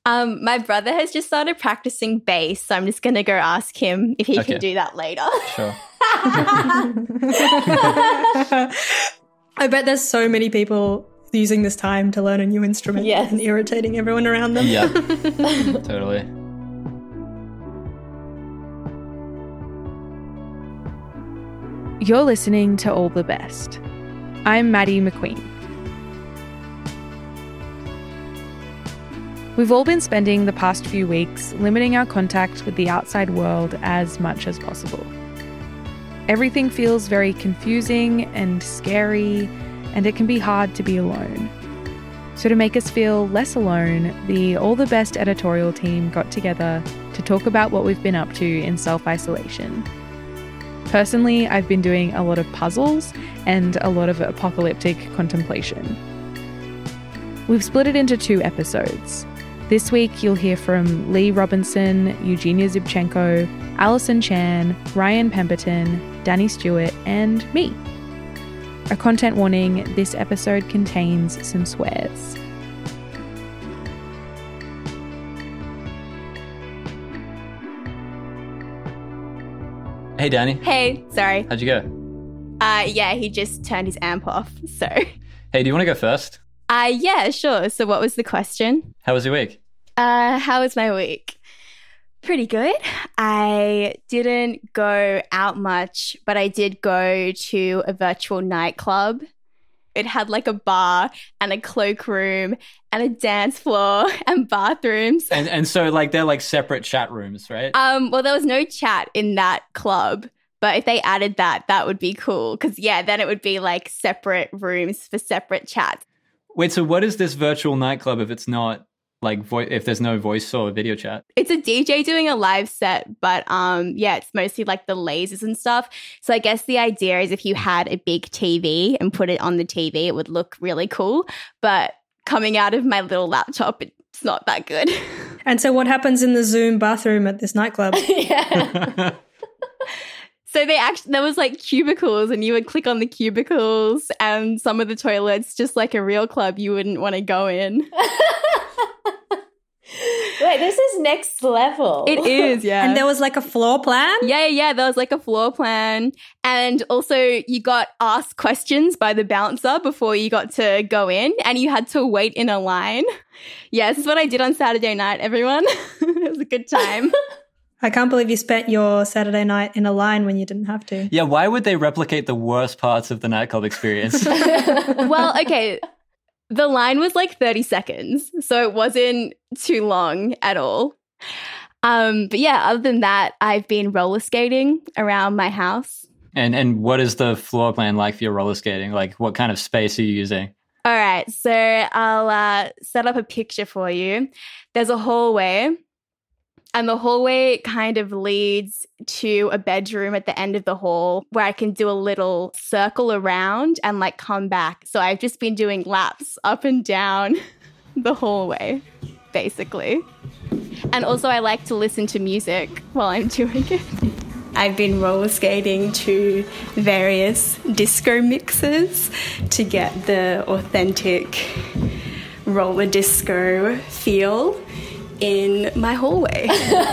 My brother has just started practicing bass, so I'm just going to go ask him if he can do that later. Sure. I bet there's so many people using this time to learn a new instrument and irritating everyone around them. Yeah, totally. You're listening to All the Best. I'm Maddie McQueen. We've all been spending the past few weeks limiting our contact with the outside world as much as possible. Everything feels very confusing and scary, and it can be hard to be alone. So to make us feel less alone, the All the Best editorial team got together to talk about what we've been up to in self-isolation. Personally, I've been doing a lot of puzzles and a lot of apocalyptic contemplation. We've split it into 2 episodes. This week, you'll hear from Lee Robinson, Eugenia Zubchenko, Alison Chan, Ryan Pemberton, Danny Stewart, and me. A content warning, this episode contains some swears. Hey, Danny. Hey, sorry. How'd you go? Yeah, he just turned his amp off, so. Hey, do you want to go first? Yeah, sure. So what was the question? How was your week? How was my week? Pretty good. I didn't go out much, but I did go to a virtual nightclub. It had like a bar and a cloakroom and a dance floor and bathrooms. And so like they're like separate chat rooms, right? Well, there was no chat in that club, but if they added that, that would be cool. Because then it would be like separate rooms for separate chats. Wait, so what is this virtual nightclub if it's not like if there's no voice or video chat? It's a DJ doing a live set, but it's mostly like the lasers and stuff. So I guess the idea is if you had a big TV and put it on the TV, it would look really cool. But coming out of my little laptop, it's not that good. And so what happens in the Zoom bathroom at this nightclub? Yeah. So there was like cubicles, and you would click on the cubicles, and some of the toilets, just like a real club, you wouldn't want to go in. Wait, this is next level. It is, yeah. And there was like a floor plan? Yeah, there was like a floor plan. And also you got asked questions by the bouncer before you got to go in, and you had to wait in a line. Yeah, this is what I did on Saturday night, everyone. It was a good time. I can't believe you spent your Saturday night in a line when you didn't have to. Yeah, why would they replicate the worst parts of the nightclub experience? Well, okay, the line was like 30 seconds, so it wasn't too long at all. But yeah, other than that, I've been roller skating around my house. And what is the floor plan like for your roller skating? Like, what kind of space are you using? All right, so I'll set up a picture for you. There's a hallway. And the hallway kind of leads to a bedroom at the end of the hall where I can do a little circle around and like come back. So I've just been doing laps up and down the hallway, basically. And also I like to listen to music while I'm doing it. I've been roller skating to various disco mixes to get the authentic roller disco feel in my hallway.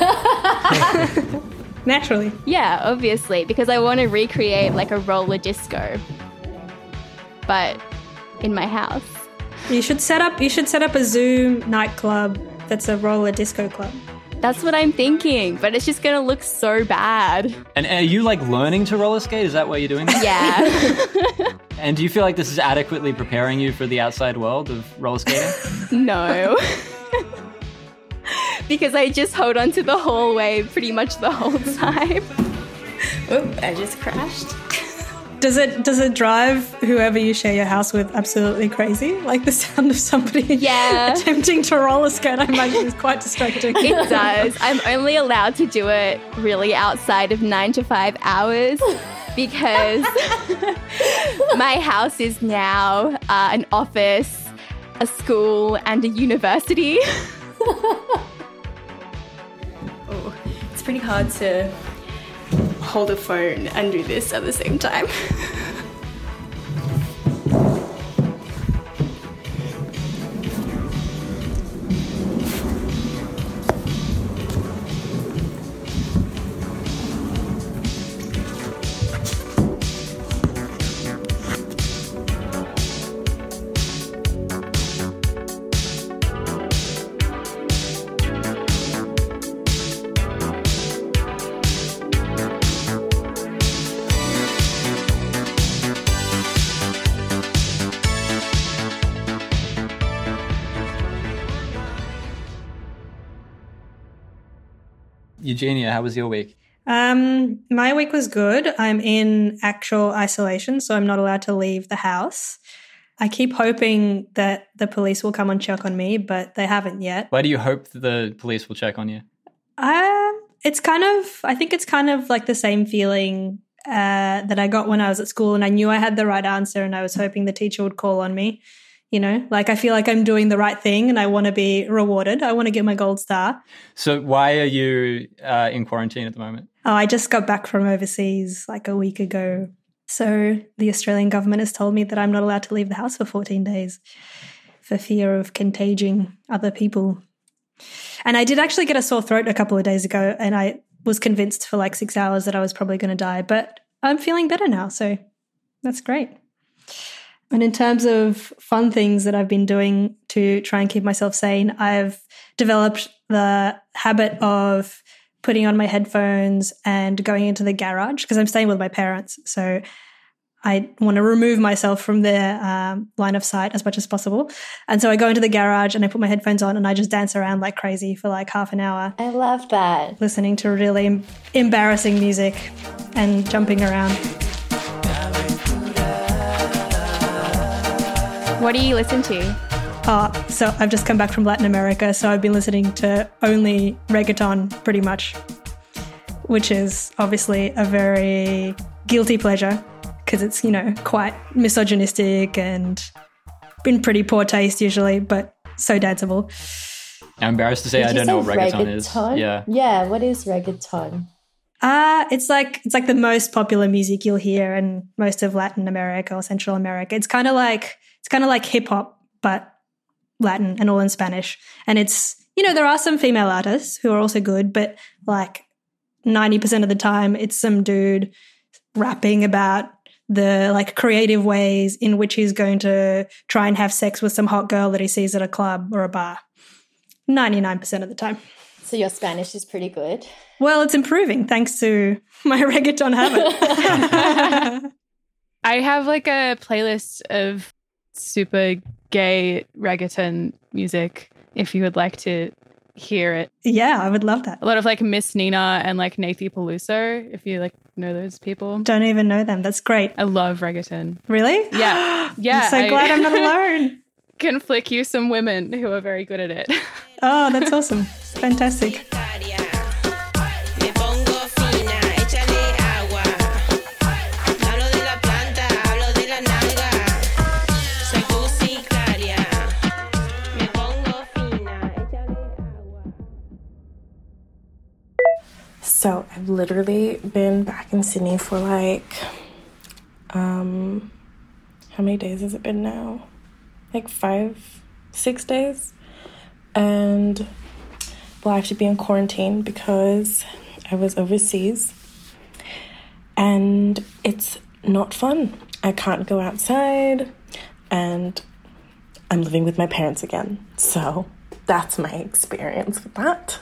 Naturally. Yeah, obviously, because I want to recreate like a roller disco, but in my house. You should set up a Zoom nightclub that's a roller disco club. That's what I'm thinking, but it's just going to look so bad. And are you like learning to roller skate? Is that why you're doing this? Yeah. And do you feel like this is adequately preparing you for the outside world of roller skating? No. Because I just hold onto the hallway pretty much the whole time. Oop, I just crashed. Does it drive whoever you share your house with absolutely crazy? Like the sound of somebody attempting to roller skate, I imagine, is quite distracting. It does. I'm only allowed to do it really outside of 9 to 5 hours because my house is now an office, a school, and a university. Oh, it's pretty hard to hold a phone and do this at the same time. Eugenia, how was your week? My week was good. I'm in actual isolation, so I'm not allowed to leave the house. I keep hoping that the police will come and check on me, but they haven't yet. Why do you hope that the police will check on you? I think it's kind of like the same feeling that I got when I was at school and I knew I had the right answer and I was hoping the teacher would call on me. You know, like I feel like I'm doing the right thing and I want to be rewarded. I want to get my gold star. So why are you in quarantine at the moment? Oh, I just got back from overseas like a week ago. So the Australian government has told me that I'm not allowed to leave the house for 14 days for fear of contagion other people. And I did actually get a sore throat a couple of days ago and I was convinced for like 6 hours that I was probably going to die. But I'm feeling better now, so that's great. And in terms of fun things that I've been doing to try and keep myself sane, I've developed the habit of putting on my headphones and going into the garage because I'm staying with my parents. So I want to remove myself from their line of sight as much as possible. And so I go into the garage and I put my headphones on and I just dance around like crazy for like half an hour. I love that. Listening to really embarrassing music and jumping around. What do you listen to? So I've just come back from Latin America, so I've been listening to only reggaeton pretty much, which is obviously a very guilty pleasure because it's, you know, quite misogynistic and been pretty poor taste usually, but so danceable. I'm embarrassed to say I don't know what reggaeton is. Yeah, what is reggaeton? It's like the most popular music you'll hear in most of Latin America or Central America. It's kind of like hip hop, but Latin and all in Spanish. And it's, you know, there are some female artists who are also good, but like 90% of the time it's some dude rapping about the like creative ways in which he's going to try and have sex with some hot girl that he sees at a club or a bar. 99% of the time. So your Spanish is pretty good. Well, it's improving thanks to my reggaeton habit. I have like a playlist of super gay reggaeton music if you would like to hear it. Yeah, I would love that. A lot of like Miss Nina and like Nathie Peluso, if you like know those people. Don't even know them. That's great. I love reggaeton. Really? Yeah. Yeah. I'm so glad I'm not alone. Can flick you some women who are very good at it. Oh, that's awesome. Fantastic. So I've literally been back in Sydney for like, how many days has it been now? Like 5-6 days. And well, I have to be in quarantine because I was overseas. And it's not fun. I can't go outside and I'm living with my parents again. So that's my experience with that.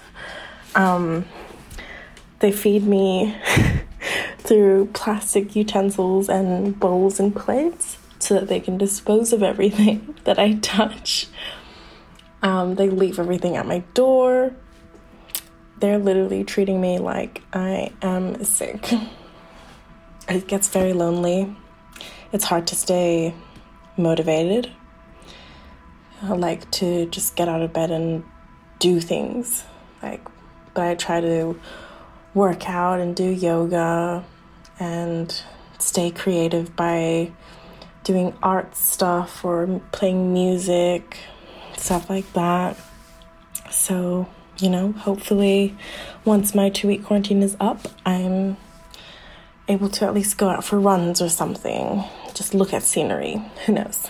They feed me through plastic utensils and bowls and plates so that they can dispose of everything that I touch. They leave everything at my door. They're literally treating me like I am sick. It gets very lonely. It's hard to stay motivated. I like to just get out of bed and do things. But I try to work out and do yoga and stay creative by doing art stuff or playing music, stuff like that. So, you know, hopefully once my 2-week quarantine is up, I'm able to at least go out for runs or something. Just look at scenery. Who knows?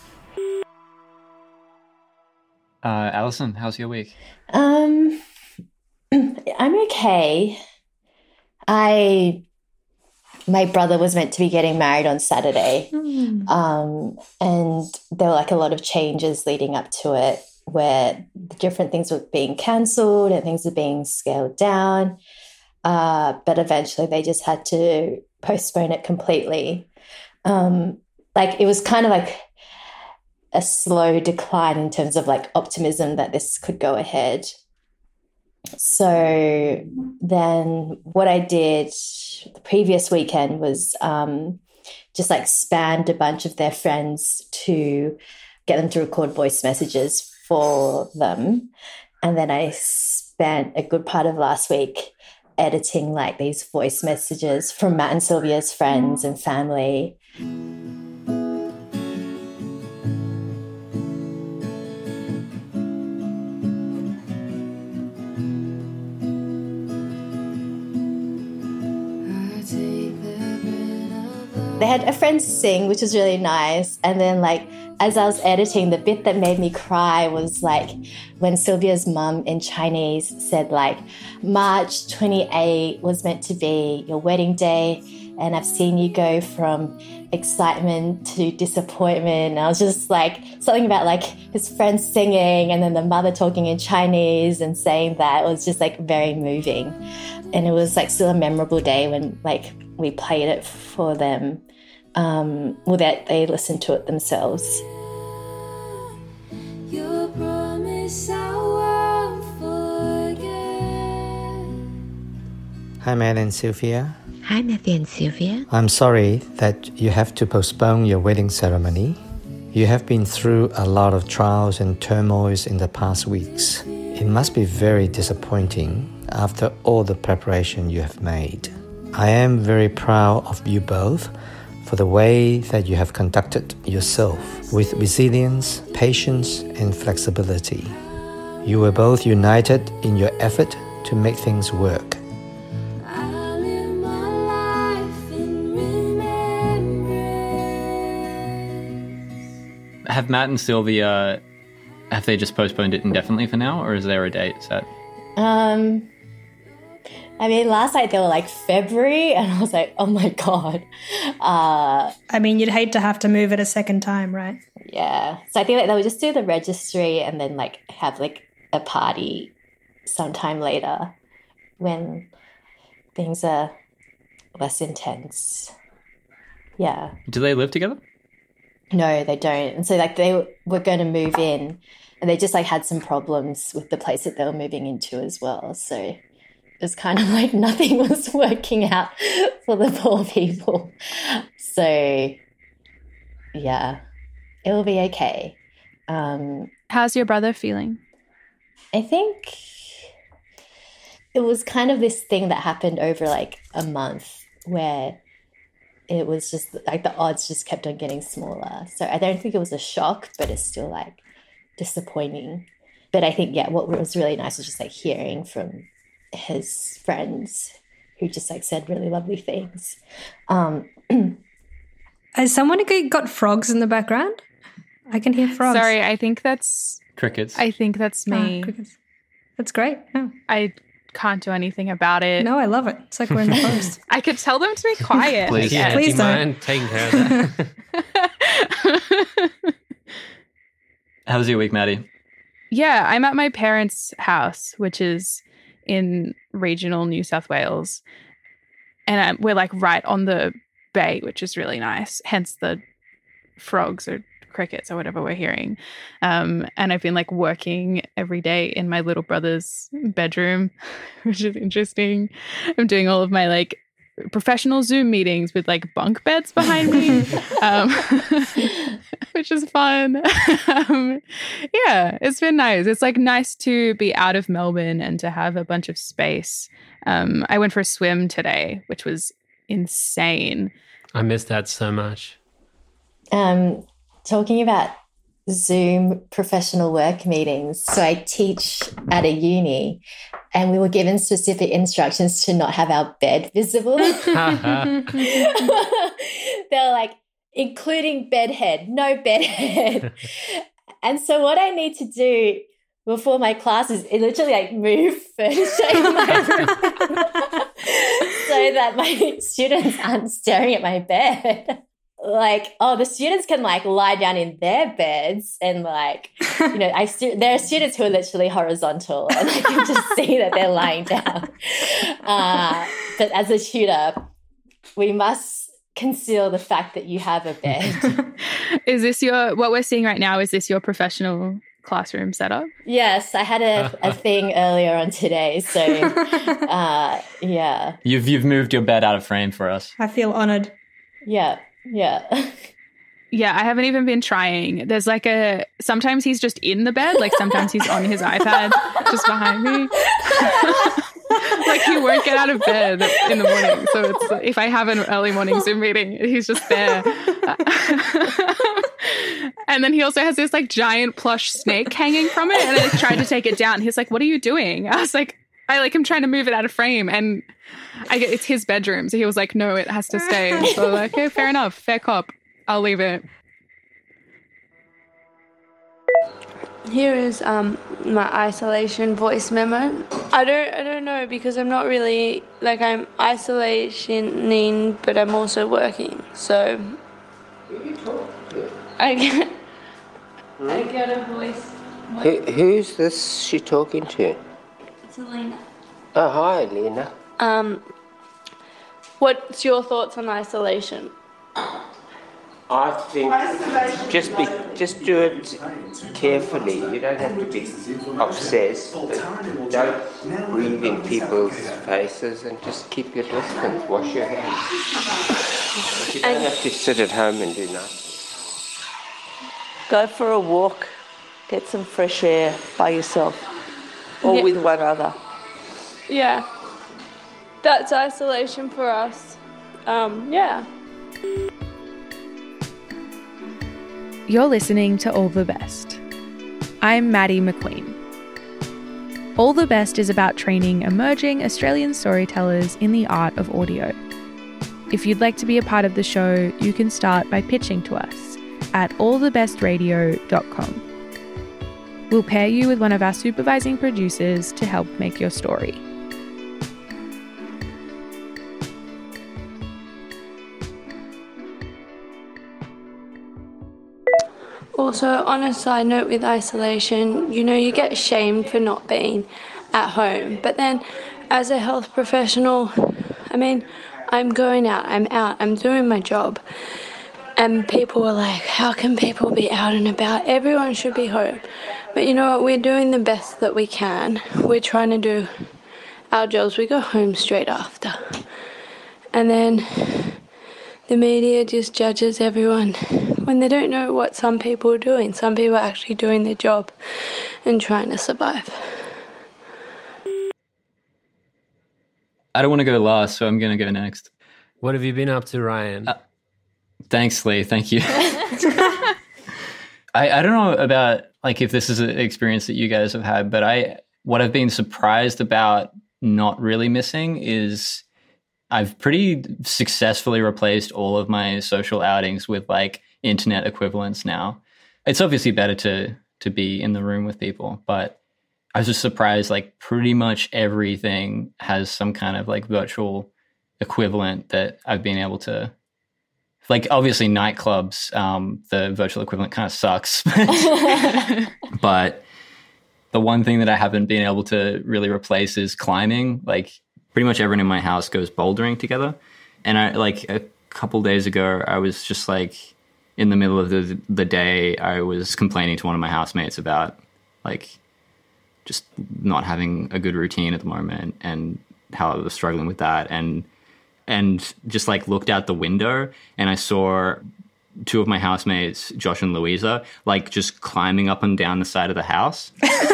Alison, how's your week? I'm okay. My brother was meant to be getting married on Saturday. And there were like a lot of changes leading up to it where different things were being cancelled and things were being scaled down. But eventually they just had to postpone it completely. It was kind of like a slow decline in terms of like optimism that this could go ahead. So then what I did the previous weekend was just like spammed a bunch of their friends to get them to record voice messages for them. And then I spent a good part of last week editing like these voice messages from Matt and Sylvia's friends and family. They had a friend sing, which was really nice. And then like, as I was editing, the bit that made me cry was like when Sylvia's mum in Chinese said like, March 28 was meant to be your wedding day. And I've seen you go from excitement to disappointment. And I was just like, something about like his friend singing and then the mother talking in Chinese and saying that. It was just like very moving. And it was like still a memorable day when like we played it for them. Well, that they listened to it themselves. Your promise I won't forget. Hi, Matt and Sylvia. Hi, Matthew and Sylvia. I'm sorry that you have to postpone your wedding ceremony. You have been through a lot of trials and turmoils in the past weeks. It must be very disappointing after all the preparation you have made. I am very proud of you both for the way that you have conducted yourself with resilience, patience, and flexibility. You were both united in your effort to make things work. Have Matt and Sylvia, have they just postponed it indefinitely for now, or is there a date set? I mean, last night they were like February, and I was like, oh my God. I mean, you'd hate to have to move it a second time, right? Yeah. So I think like they would just do the registry and then like have like a party sometime later when things are less intense. Yeah. Do they live together? No, they don't. And so like they were going to move in and they just like had some problems with the place that they were moving into as well. So it was kind of like nothing was working out for the poor people. So yeah, it will be okay. How's your brother feeling? I think it was kind of this thing that happened over like a month where it was just like the odds just kept on getting smaller. So I don't think it was a shock, but it's still like disappointing. But I think, yeah, what was really nice was just like hearing from his friends who just like said really lovely things. Has someone got frogs in the background? I can hear frogs. Sorry, I think that's... Crickets. I think that's me. Crickets. That's great. Oh. I can't do anything about it. No, I love it. It's like we're in the forest. I could tell them to be quiet. Please. Yeah, Please do you don't. mind taking care of that? How was your week, Maddie? Yeah, I'm at my parents' house, which is in regional New South Wales. And we're like right on the bay, which is really nice. Hence the frogs or crickets or whatever we're hearing. And I've been like working every day in my little brother's bedroom, which is interesting. I'm doing all of my like professional Zoom meetings with like bunk beds behind me, which is fun. Yeah, it's been nice. It's like nice to be out of Melbourne and to have a bunch of space. I went for a swim today, which was insane. I miss that so much. Talking about Zoom professional work meetings. So I teach at a uni and we were given specific instructions to not have our bed visible. They're like, including bedhead, no bedhead. And so what I need to do before my class is literally like move furniture in my room so that my students aren't staring at my bed. Like, oh, the students can like lie down in their beds and like, you know, there are students who are literally horizontal and I can just see that they're lying down. But as a tutor, we must conceal the fact that you have a bed. Is this what we're seeing right now? Is this your professional classroom setup? Yes, I had a thing earlier on today. So, yeah. You've moved your bed out of frame for us. I feel honored. Yeah. Yeah, I haven't even been trying. There's like sometimes he's just in the bed, like sometimes he's on his iPad just behind me. Like he won't get out of bed in the morning. So it's if I have an early morning Zoom meeting, he's just there. And then he also has this like giant plush snake hanging from it, and I tried to take it down. He's like, "What are you doing?" I was like, I'm trying to move it out of frame, and it's his bedroom. So he was like, "No, it has to stay." So I'm like, okay, fair enough, fair cop. I'll leave it. Here is my isolation voice memo. I don't know, because I'm not really, like, I'm isolationing, but I'm also working. So I get a voice. Who's this she talking to? It's Alina. Oh, hi, Alina. What's your thoughts on isolation? I think just do it carefully. You don't have to be obsessed. But don't breathe in people's faces and just keep your distance. Wash your hands. You don't have to sit at home and do nothing. Go for a walk. Get some fresh air by yourself or with one other. Yeah. That's isolation for us. Yeah. You're listening to All the Best. I'm Maddie McQueen. All the Best is about training emerging Australian storytellers in the art of audio. If you'd like to be a part of the show, you can start by pitching to us at allthebestradio.com. We'll pair you with one of our supervising producers to help make your story. Also, on a side note with isolation, you get shamed for not being at home. But then, as a health professional, I'm going out, I'm doing my job. And people are like, how can people be out and about? Everyone should be home. But you know what? We're doing the best that we can. We're trying to do our jobs. We go home straight after. And then the media just judges everyone when they don't know what some people are doing. Some people are actually doing their job and trying to survive. I don't want to go last, so I'm going to go next. What have you been up to, Ryan? Thanks, Lee. Thank you. I don't know about like if this is an experience that you guys have had, but what I've been surprised about not really missing is I've pretty successfully replaced all of my social outings with like internet equivalents now. It's obviously better to be in the room with people, but I was just surprised like pretty much everything has some kind of like virtual equivalent that I've been able to, like obviously nightclubs, the virtual equivalent kind of sucks. But the one thing that I haven't been able to really replace is climbing. Like pretty much everyone in my house goes bouldering together. And I like a couple days ago, I was just like in the middle of the day, I was complaining to one of my housemates about like just not having a good routine at the moment and how I was struggling with that. And just like looked out the window and I saw two of my housemates, Josh and Louisa, like just climbing up and down the side of the house.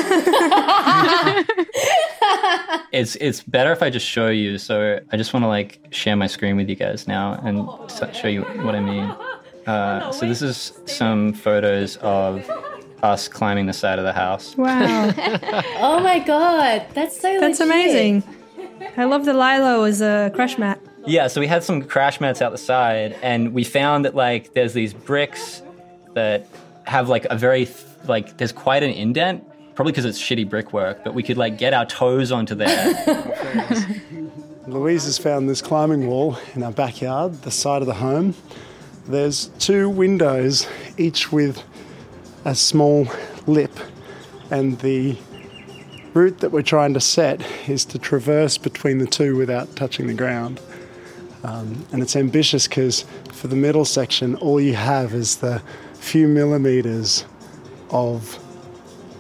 It's better if I just show you. So I just want to like share my screen with you guys now and show you what I mean. So this is some photos of us climbing the side of the house. Wow. Oh my God. That's legit. Amazing. I love the Lilo as a crash mat. Yeah, so we had some crash mats out the side and we found that like there's these bricks that have like a very, there's quite an indent, probably because it's shitty brickwork, but we could like get our toes onto there. Louise has found this climbing wall in our backyard, the side of the home. There's two windows, each with a small lip, and the route that we're trying to set is to traverse between the two without touching the ground. And it's ambitious because for the middle section, all you have is the few millimeters of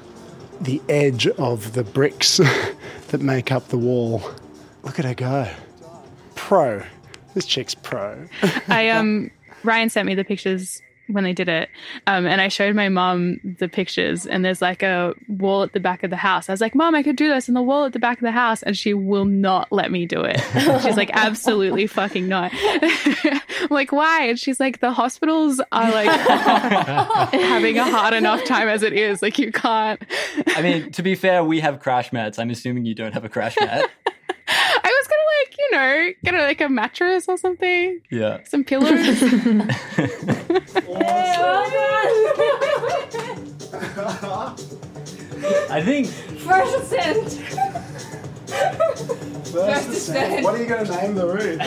the edge of the bricks that make up the wall. Look at her go. Pro. This chick's pro. Ryan sent me the pictures when they did it, and I showed my mum the pictures, and there's like a wall at the back of the house. I was like, Mum, I could do this, and the wall at the back of the house, and she will not let me do it. She's like, absolutely fucking not. I'm like, why? And she's like, the hospitals are like having a hard enough time as it is. Like, you can't. I mean, to be fair, we have crash mats. I'm assuming you don't have a crash mat. I was gonna get like a mattress or something. Yeah. Some pillows. I think First ascent. First ascent. What are you going to name the route?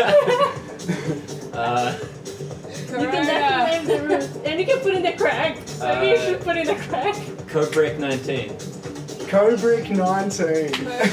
You can definitely name the route. And you can put in the crack. Maybe you should put in the crack. Cobrick 19. Cobrick 19.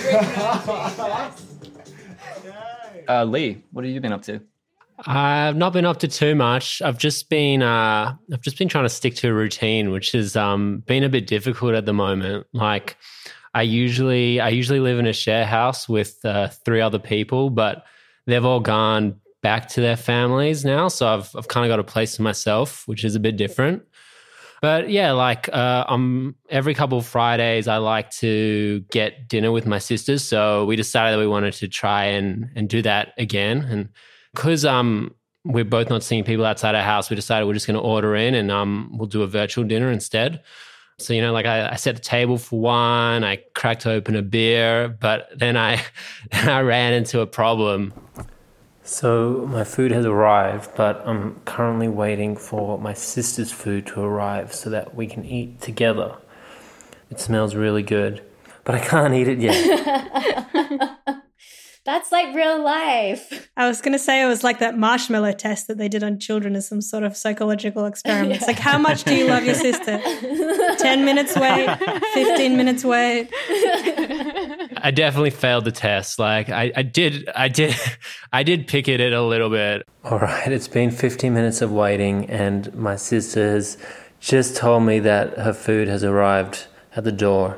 Lee, what have you been up to? I've not been up to too much. I've just been trying to stick to a routine, which has been a bit difficult at the moment. Like, I usually live in a share house with 3 other people, but they've all gone back to their families now, so I've kind of got a place to myself, which is a bit different. But yeah, like every couple of Fridays, I like to get dinner with my sisters. So we decided that we wanted to try and do that again. And because we're both not seeing people outside our house, we decided we're just going to order in and we'll do a virtual dinner instead. So, you know, like I set the table for one, I cracked open a beer, but then I ran into a problem. So my food has arrived, but I'm currently waiting for my sister's food to arrive so that we can eat together. It smells really good, but I can't eat it yet. That's like real life. I was going to say it was like that marshmallow test that they did on children as some sort of psychological experiment. It's like, how much do you love your sister? 10 minutes wait, 15 minutes wait. I definitely failed the test. Like I did pick at it a little bit. All right, it's been 15 minutes of waiting and my sister has just told me that her food has arrived at the door.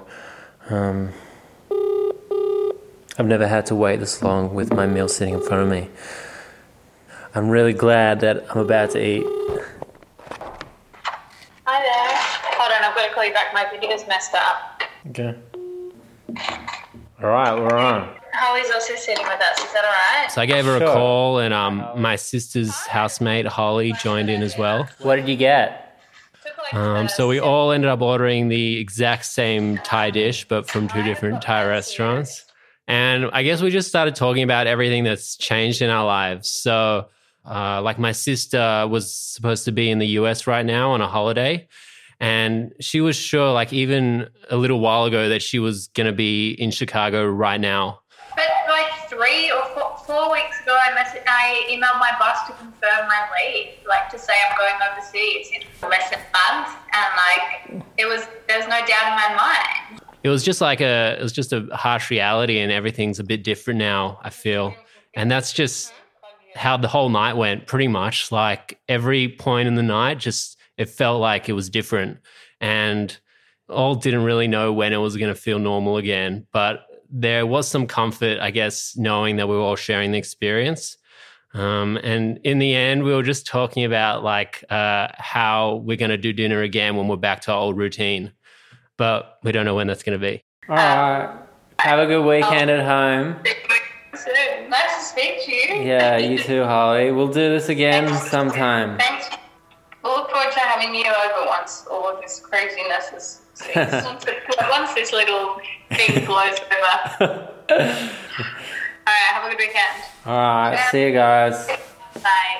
I've never had to wait this long with my meal sitting in front of me. I'm really glad that I'm about to eat. Hi there. Hold on, I've got to call you back. My video's messed up. Okay. All right, we're on. Holly's also sitting with us. Is that all right? So I gave her a call and my sister's housemate, Holly, joined in as well. What did you get? So we all ended up ordering the exact same Thai dish, but from 2 different Thai restaurants. And I guess we just started talking about everything that's changed in our lives. So like my sister was supposed to be in the US right now on a holiday. And she was sure, like even a little while ago, that she was going to be in Chicago right now. But like 3 or 4 weeks ago, I emailed my boss to confirm my leave, like to say I'm going overseas in less than a month. And like there was no doubt in my mind. It was just a harsh reality and everything's a bit different now, I feel. And that's just how the whole night went, pretty much. Like every point in the night, just it felt like it was different. And all didn't really know when it was going to feel normal again. But there was some comfort, I guess, knowing that we were all sharing the experience. And in the end, we were just talking about like how we're going to do dinner again when we're back to our old routine. But we don't know when that's going to be. All right. Have a good weekend at home. Nice to speak to you. Yeah, you too, Holly. We'll do this again sometime. Thanks. We'll look forward to having you over once all of this craziness is ceased. Once this little thing blows over. All right, have a good weekend. All right, see you guys. Bye.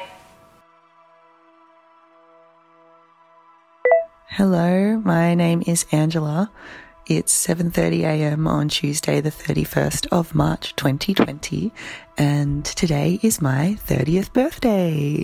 Hello, my name is Angela. It's 7:30 a.m. on Tuesday, the 31st of March 2020, and today is my 30th birthday.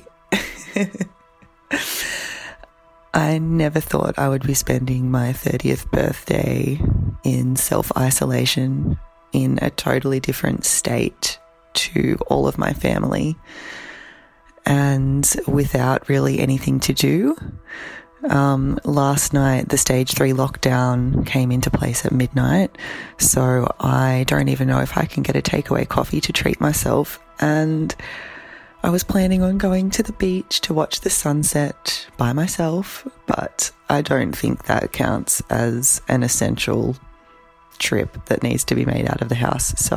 I never thought I would be spending my 30th birthday in self-isolation in a totally different state to all of my family and without really anything to do. Last night, the stage 3 lockdown came into place at midnight, so I don't even know if I can get a takeaway coffee to treat myself. And I was planning on going to the beach to watch the sunset by myself, but I don't think that counts as an essential trip that needs to be made out of the house. So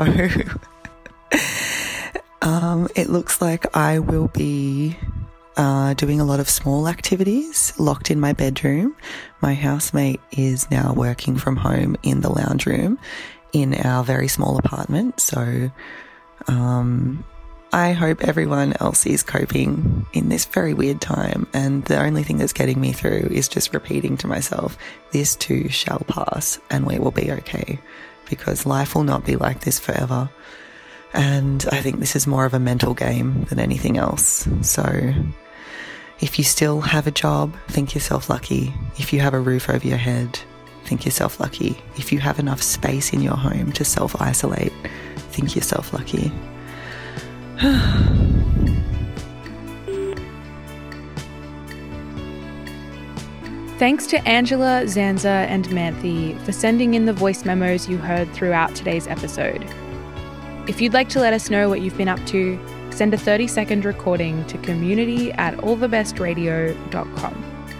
it looks like I will be doing a lot of small activities locked in my bedroom. My housemate is now working from home in the lounge room in our very small apartment. So I hope everyone else is coping in this very weird time. And the only thing that's getting me through is just repeating to myself, this too shall pass and we will be okay, because life will not be like this forever. And I think this is more of a mental game than anything else. So if you still have a job, think yourself lucky. If you have a roof over your head, think yourself lucky. If you have enough space in your home to self-isolate, think yourself lucky. Thanks to Angela, Zanza and Manthe for sending in the voice memos you heard throughout today's episode. If you'd like to let us know what you've been up to, send a 30-second recording to community@allthebestradio.com.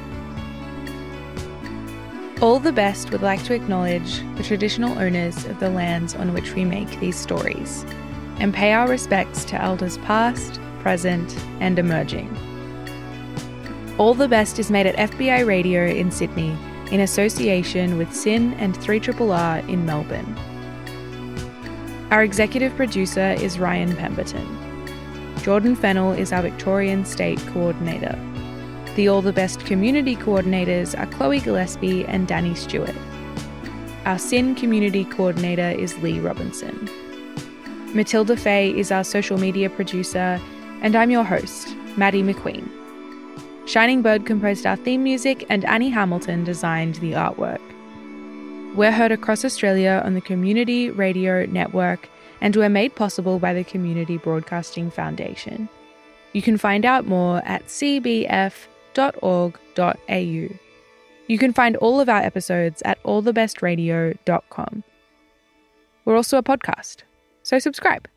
All the Best would like to acknowledge the traditional owners of the lands on which we make these stories and pay our respects to elders past, present and emerging. All the Best is made at FBI Radio in Sydney in association with SYN and 3RRR in Melbourne. Our executive producer is Ryan Pemberton. Jordan Fennell is our Victorian State Coordinator. The All the Best community coordinators are Chloe Gillespie and Danny Stewart. Our SYN community coordinator is Lee Robinson. Matilda Fay is our social media producer, and I'm your host, Maddie McQueen. Shining Bird composed our theme music and Annie Hamilton designed the artwork. We're heard across Australia on the Community Radio Network, and we're made possible by the Community Broadcasting Foundation. You can find out more at cbf.org.au. You can find all of our episodes at allthebestradio.com. We're also a podcast, so subscribe.